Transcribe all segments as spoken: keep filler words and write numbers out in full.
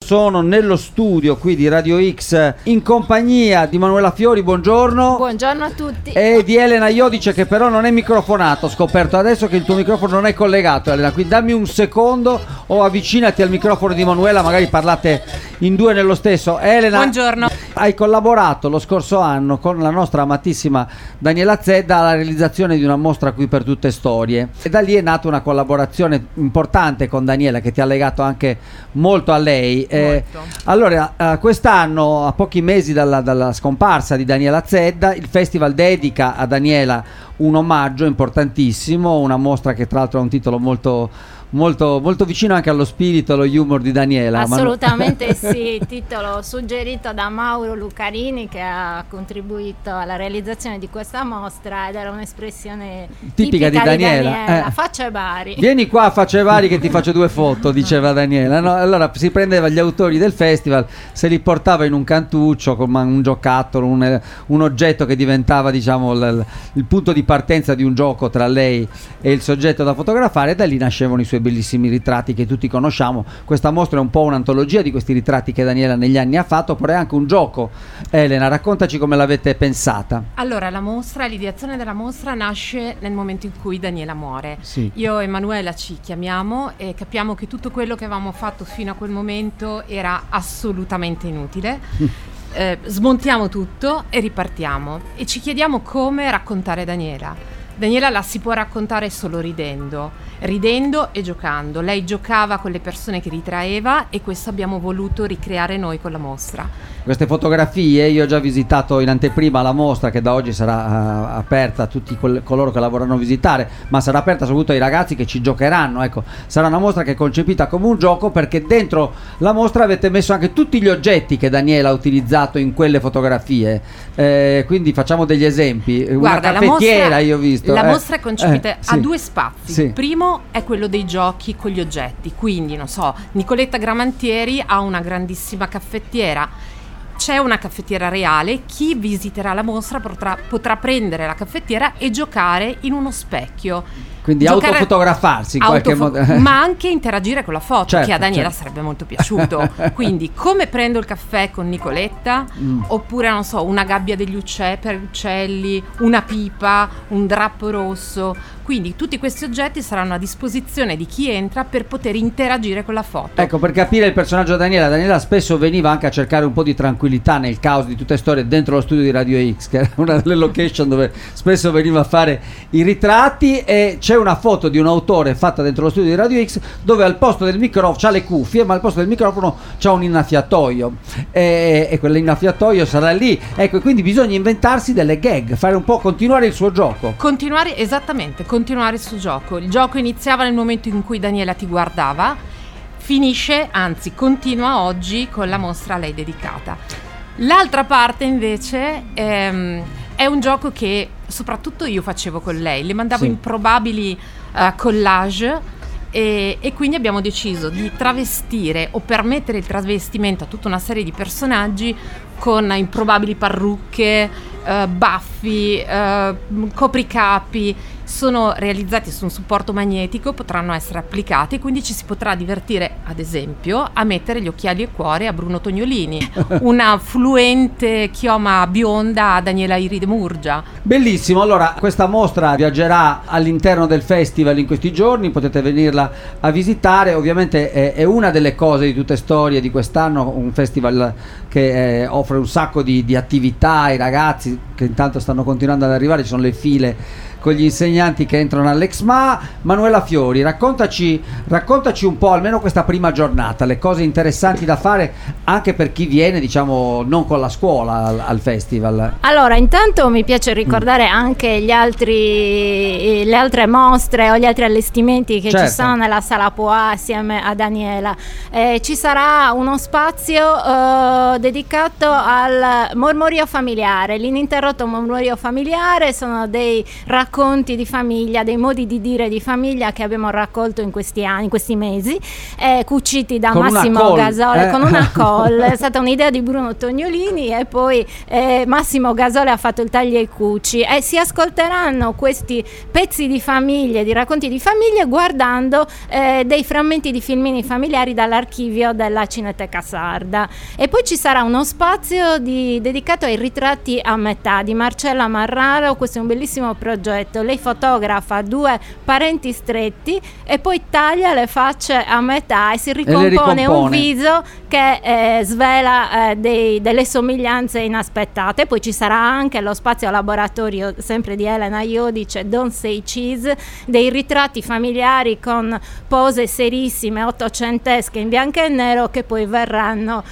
sono nello studio qui di Radio X in compagnia di Manuela Fiori, buongiorno. Buongiorno a tutti. E di Elena Iodice, che però non è microfonato. Ho scoperto adesso che il tuo microfono non è collegato, Elena, quindi dammi un secondo o avvicinati al microfono di Manuela, magari parlate in due nello stesso. Elena, buongiorno. Hai collaborato lo scorso anno con la nostra amatissima Daniela Zedda alla realizzazione di una mostra qui per tutte storie, e da lì è nata una collaborazione importante con Daniela che ti ha legato anche molto a lei. Eh, allora eh, quest'anno, a pochi mesi dalla, dalla scomparsa di Daniela Zedda, il festival dedica a Daniela un omaggio importantissimo, una mostra che tra l'altro ha un titolo molto molto molto vicino anche allo spirito, allo humor di Daniela. Assolutamente Manu- sì, titolo suggerito da Mauro Lucarini, che ha contribuito alla realizzazione di questa mostra, ed era un'espressione tipica, tipica di Daniela, di Daniela. Eh. Faccia e Bari. Vieni qua a Faccia e Bari che ti faccio due foto, diceva Daniela, no? Allora si prendeva gli autori del festival, se li portava in un cantuccio con un giocattolo, un, un oggetto che diventava, diciamo, il, il punto di partenza di un gioco tra lei e il soggetto da fotografare, e da lì nascevano i suoi bellissimi ritratti che tutti conosciamo. Questa mostra è un po' un'antologia di questi ritratti che Daniela negli anni ha fatto, però è anche un gioco. Elena, raccontaci come l'avete pensata. Allora, la mostra, l'ideazione della mostra nasce nel momento in cui Daniela muore. Sì. Io e Manuela ci chiamiamo e capiamo che tutto quello che avevamo fatto fino a quel momento era assolutamente inutile. eh, smontiamo tutto e ripartiamo, e ci chiediamo come raccontare Daniela. Daniela la si può raccontare solo ridendo, ridendo e giocando. Lei giocava con le persone che ritraeva, e questo abbiamo voluto ricreare noi con la mostra. Queste fotografie, io ho già visitato in anteprima la mostra, che da oggi sarà uh, aperta a tutti col- coloro che la vorranno visitare, ma sarà aperta soprattutto ai ragazzi che ci giocheranno. Ecco, sarà una mostra che è concepita come un gioco, perché dentro la mostra avete messo anche tutti gli oggetti che Daniela ha utilizzato in quelle fotografie. Eh, quindi facciamo degli esempi. Guarda, una caffettiera, la mostra, io ho visto. La eh, mostra è concepita eh, a sì. due spazi. Sì. Primo è quello dei giochi con gli oggetti, quindi non so, Nicoletta Gramantieri ha una grandissima caffettiera. C'è una caffettiera reale, chi visiterà la mostra potrà, potrà prendere la caffettiera e giocare in uno specchio. Quindi Giocare, autofotografarsi in qualche autofo- modo. Ma anche interagire con la foto, certo, che a Daniela certo. sarebbe molto piaciuto. Quindi, come prendo il caffè con Nicoletta, mm. oppure, non so, una gabbia degli uccelli per uccelli, una pipa, un drappo rosso. Quindi tutti questi oggetti saranno a disposizione di chi entra per poter interagire con la foto. Ecco, per capire il personaggio Daniela, Daniela spesso veniva anche a cercare un po' di tranquillità nel caos di tutte storie dentro lo studio di Radio X, che era una delle location dove spesso veniva a fare i ritratti, e c'è una foto di un autore fatta dentro lo studio di Radio X dove al posto del microfono c'ha le cuffie, ma al posto del microfono c'ha un innaffiatoio, e, e quell'innaffiatoio sarà lì. Ecco, e quindi bisogna inventarsi delle gag, fare un po', continuare il suo gioco. Continuare, esattamente, continuare il suo gioco. Il gioco iniziava nel momento in cui Daniela ti guardava, finisce, anzi continua oggi con la mostra a lei dedicata. L'altra parte invece ehm, è un gioco che soprattutto io facevo con lei, le mandavo sì. improbabili uh, collage, e, e quindi abbiamo deciso di travestire o permettere il travestimento a tutta una serie di personaggi con improbabili parrucche, uh, baffi, uh, copricapi. Sono realizzati su un supporto magnetico, potranno essere applicati, quindi ci si potrà divertire, ad esempio, a mettere gli occhiali e cuore a Bruno Tognolini, una fluente chioma bionda a Daniela Iride Murgia. Bellissimo. Allora, questa mostra viaggerà all'interno del festival in questi giorni, potete venirla a visitare. Ovviamente è, è una delle cose di tutte storie di quest'anno, un festival che eh, offre un sacco di, di attività ai ragazzi che intanto stanno continuando ad arrivare, ci sono le file con gli insegnanti che entrano all'Exma. Manuela Fiori, raccontaci, raccontaci un po', almeno questa prima giornata, le cose interessanti da fare anche per chi viene, diciamo, non con la scuola al, al festival. Allora, intanto mi piace ricordare mm. anche gli altri, le altre mostre o gli altri allestimenti che certo. ci sono nella Sala Poa assieme a Daniela. Eh, ci sarà uno spazio eh, dedicato al mormorio familiare, l'ininterrotto mormorio familiare. Sono dei racconti racconti di famiglia, dei modi di dire di famiglia che abbiamo raccolto in questi anni, in questi mesi, eh, cuciti da con Massimo Gasole eh. con una call. È stata un'idea di Bruno Tognolini e poi eh, Massimo Gasole ha fatto il taglia e cuci, e si ascolteranno questi pezzi di famiglie, di racconti di famiglie, guardando eh, dei frammenti di filmini familiari dall'archivio della Cineteca Sarda. E poi ci sarà uno spazio di, dedicato ai ritratti a metà di Marcella Marraro. Questo è un bellissimo progetto. Lei fotografa due parenti stretti e poi taglia le facce a metà e si ricompone, e ricompone. un viso che eh, svela eh, dei, delle somiglianze inaspettate. Poi ci sarà anche lo spazio laboratorio, sempre di Elena Iodice, Don't Say Cheese, dei ritratti familiari con pose serissime ottocentesche in bianco e nero, che poi verranno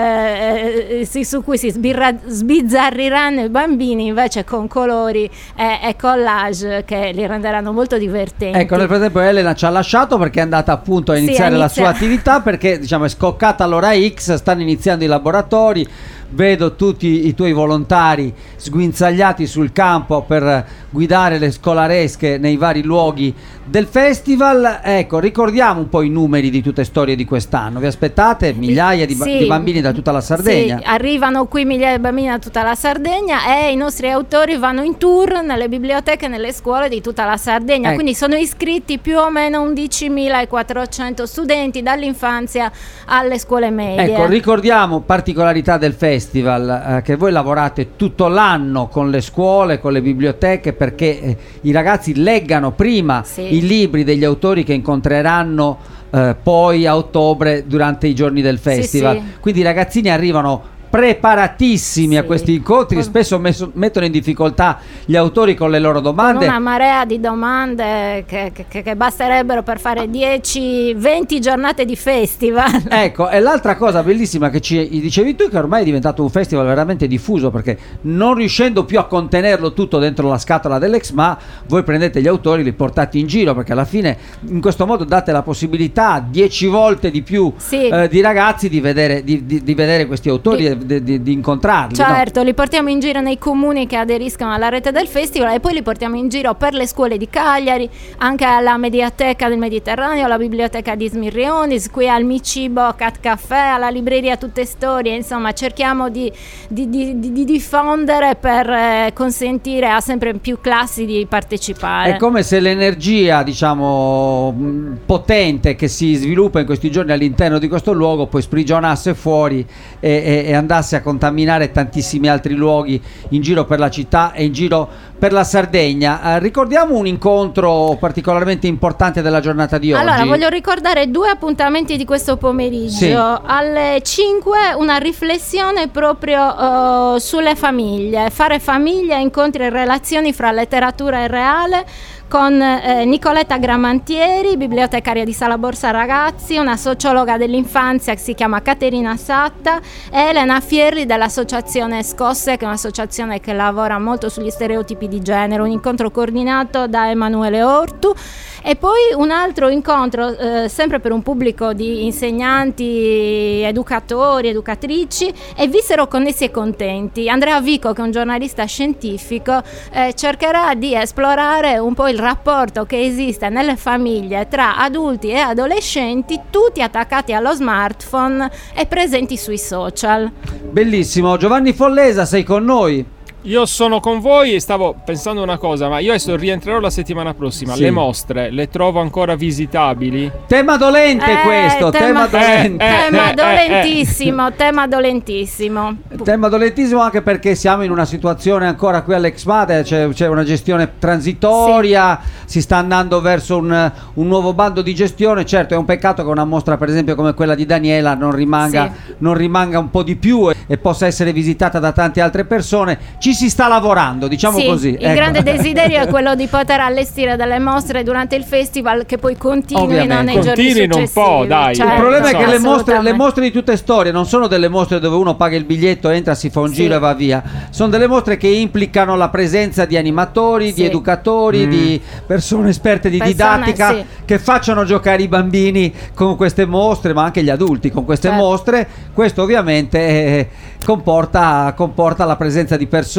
eh, eh, su cui si sbirra, sbizzarriranno i bambini, invece con colori e, e collage che li renderanno molto divertenti. Ecco, nel frattempo Elena ci ha lasciato perché è andata appunto a iniziare sì, la sua attività, perché diciamo è scoccata l'ora X, stanno iniziando i laboratori. Vedo tutti i tuoi volontari sguinzagliati sul campo per guidare le scolaresche nei vari luoghi del festival. Ecco, ricordiamo un po' i numeri di Tutte Storie di quest'anno. Vi aspettate migliaia di, sì, di bambini da tutta la Sardegna? Sì, arrivano qui migliaia di bambini da tutta la Sardegna e i nostri autori vanno in tour nelle biblioteche e nelle scuole di tutta la Sardegna. Ecco. Quindi sono iscritti più o meno undicimilaquattrocento studenti dall'infanzia alle scuole medie. Ecco, ricordiamo particolarità del festival. Festival eh, che voi lavorate tutto l'anno con le scuole, con le biblioteche, perché eh, i ragazzi leggano prima sì. i libri degli autori che incontreranno eh, poi a ottobre durante i giorni del festival. Sì, sì. Quindi i ragazzini arrivano preparatissimi sì. a questi incontri, spesso messo, mettono in difficoltà gli autori con le loro domande, con una marea di domande che, che, che basterebbero per fare dieci venti giornate di festival. Ecco, e l'altra cosa bellissima che ci dicevi tu è che ormai è diventato un festival veramente diffuso, perché non riuscendo più a contenerlo tutto dentro la scatola dell'Exma, voi prendete gli autori e li portate in giro, perché alla fine in questo modo date la possibilità a dieci volte di più sì. eh, di ragazzi di vedere, di, di, di vedere questi autori e Di, di, di incontrarli. Certo, no? Li portiamo in giro nei comuni che aderiscono alla rete del festival e poi li portiamo in giro per le scuole di Cagliari, anche alla Mediateca del Mediterraneo, alla biblioteca di Smirrionis, qui al Micibo Cat Café, alla libreria Tutte Storie. Insomma, cerchiamo di, di, di, di, di diffondere per eh, consentire a sempre più classi di partecipare. È come se l'energia, diciamo, potente che si sviluppa in questi giorni all'interno di questo luogo poi sprigionasse fuori e, e, e andasse a contaminare tantissimi altri luoghi in giro per la città e in giro per la Sardegna. Eh, ricordiamo un incontro particolarmente importante della giornata di oggi. Allora, voglio ricordare due appuntamenti di questo pomeriggio. Sì. Alle cinque una riflessione proprio uh, sulle famiglie, fare famiglia, incontri e relazioni fra letteratura e reale, con eh, Nicoletta Gramantieri, bibliotecaria di Sala Borsa Ragazzi, una sociologa dell'infanzia che si chiama Caterina Satta, e Elena Fierri dell'associazione Scosse, che è un'associazione che lavora molto sugli stereotipi di genere, un incontro coordinato da Emanuele Ortu. E poi un altro incontro eh, sempre per un pubblico di insegnanti, educatori, educatrici, e Vissero connessi e contenti. Andrea Vico, che è un giornalista scientifico, eh, cercherà di esplorare un po' il rapporto che esiste nelle famiglie tra adulti e adolescenti, tutti attaccati allo smartphone e presenti sui social. Bellissimo. Giovanni Follesa, sei con noi? Io sono con voi e stavo pensando una cosa, ma io adesso rientrerò la settimana prossima. Sì. Le mostre le trovo ancora visitabili? Tema dolente eh, questo, tema, tema dolente. Eh, eh, tema eh, dolentissimo, eh, tema dolentissimo. Tema dolentissimo anche perché siamo in una situazione ancora qui all'Exmate, c'è, c'è una gestione transitoria, sì. Si sta andando verso un, un nuovo bando di gestione. Certo, è un peccato che una mostra per esempio come quella di Daniela non rimanga, sì. non rimanga un po' di più e, e possa essere visitata da tante altre persone. Ci si sta lavorando, diciamo sì, così. Il ecco. grande desiderio è quello di poter allestire delle mostre durante il festival che poi continuino nei giorni successivi. un po', dai. Certo, il problema è che le mostre, le mostre di Tutte Storie non sono delle mostre dove uno paga il biglietto, entra, si fa un sì. giro e va via. Sono delle mostre che implicano la presenza di animatori, sì. di educatori, mm. di persone esperte di persone, didattica sì. che facciano giocare i bambini con queste mostre, ma anche gli adulti con queste certo. mostre. Questo ovviamente eh, comporta, comporta la presenza di persone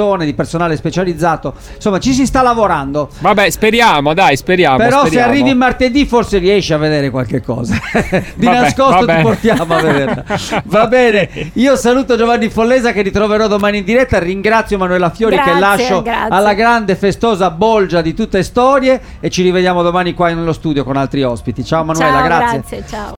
persone, di personale specializzato. Insomma, ci si sta lavorando. Vabbè, speriamo, dai, speriamo. Però speriamo. se arrivi martedì forse riesci a vedere qualche cosa. Di vabbè, nascosto vabbè. ti portiamo a vederla. Va bene, io saluto Giovanni Follesa che ritroverò domani in diretta. Ringrazio Manuela Fiori grazie, che lascio grazie. alla grande festosa bolgia di tutte storie e ci rivediamo domani qua nello studio con altri ospiti. Ciao Manuela, ciao, grazie. Grazie, ciao.